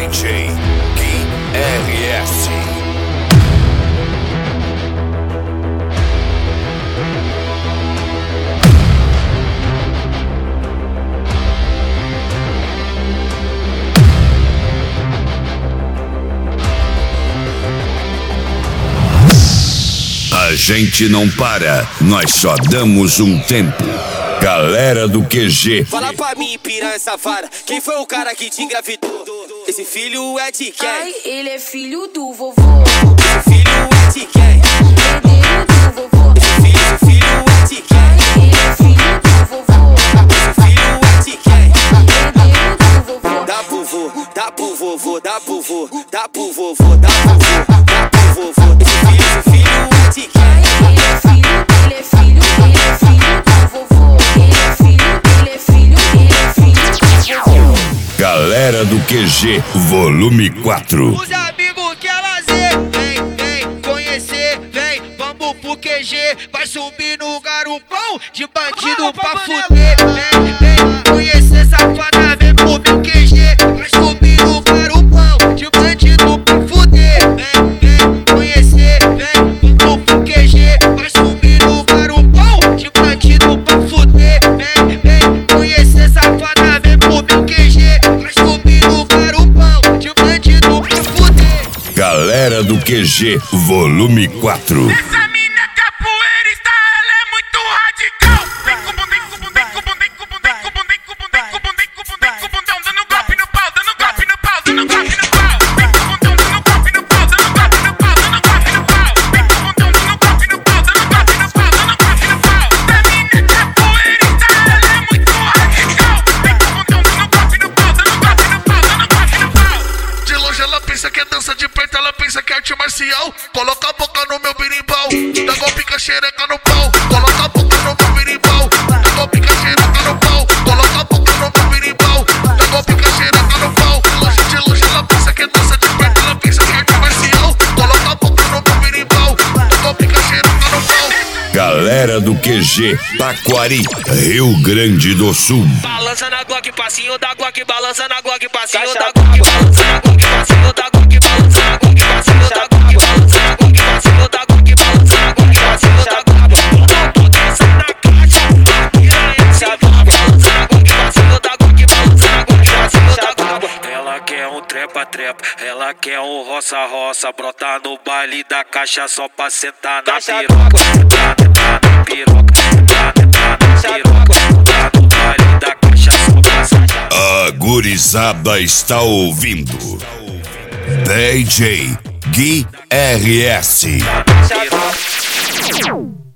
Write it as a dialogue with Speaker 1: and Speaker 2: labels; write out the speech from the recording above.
Speaker 1: DJ Gui RS. A gente não para, nós só damos um tempo. Galera do QG.
Speaker 2: Fala pra mim, piranha safada, quem foi o cara que te engravidou? Esse filho é de quem?
Speaker 3: Ai, ele é filho do vovô.
Speaker 2: Esse filho é de quem?
Speaker 3: Herdeiro do vovô.
Speaker 2: Esse filho é de quem?
Speaker 3: Ele é filho do vovô.
Speaker 2: Esse filho é de quem?
Speaker 3: Herdeiro do vovô.
Speaker 2: Dá pro vô, dá pro vovô, dá pro vô, dá pro vovô, dá pro vô, dá pro vovô. Esse filho é de quem?
Speaker 3: Ele é filho do vovô. Ele é filho do vovô.
Speaker 1: Galera do QG, volume 4.
Speaker 4: Os amigos quer lazer, vem conhecer, vem, vamos pro QG. Vai subir no garupão de bandido pra fuder. Vem conhecer safada, vem pro meu QG. Vai subir no garupão de bandido pra fuder. Vem conhecer, vem, vamos pro QG. Vai subir no garupão de bandido pra fuder. Vem conhecer safada, vem pro meu QG. Vai subir no garupão de bandido pra fuder.
Speaker 1: Galera do QG, volume 4.
Speaker 5: Essa mina é capoeirista, ela é muito radical. Vem com bundem, com bundem, com bundem, com bundem, com bundem, com bundem, com bundem, com bundem, com bundão, dando golpe no pau, dando golpe no pau, dando golpe no pau. Vem com bundão, dando golpe no pau, dando golpe no pau, dando golpe no pau. Vem com bundão, dando golpe no pau, dando golpe no pau, dando golpe no pau. Essa mina é capoeirista, ela é muito radical. Vem com bundão, dando golpe no pau, dando golpe no pau, dando golpe no pau.
Speaker 6: De longe ela pensa que é dança, de perto ela pensa que é arte marcial. Coloca a boca no meu birimbau, dá golpe com a xereca no pau. Coloca a boca no meu birimbau, dá golpe com a xereca no pau. Coloca a boca no meu birimbau, dá golpe com a xereca no pau. De longe ela pensa que é dança, de perto ela pensa que é arte marcial. Coloca a boca no meu birimbau, dá golpe com a xereca no pau.
Speaker 1: Galera do QG, Taquari, Rio Grande do Sul.
Speaker 4: Balança na Glock, passinho da Glock, balança na Glock, passinho da Glock, balança na Glock, passinho da Glock, balança na Glock, passinho da Glock, balança na Glock, passinho da Glock, balança na Glock, passinho da Glock. Tô dançando na caixa, piranha sabe, balança na Glock, passinho da Glock, balança na Glock, passinho da Glock. Ela quer um trepa-trepa, ela quer um roça-roça, brota no baile da caixa só pra sentar na piroca, sentar na piroca, sentar na piroca, no baile da caixa só pra sentar.
Speaker 1: A gurizada está ouvindo DJ Gui RS.
Speaker 4: Na piroca.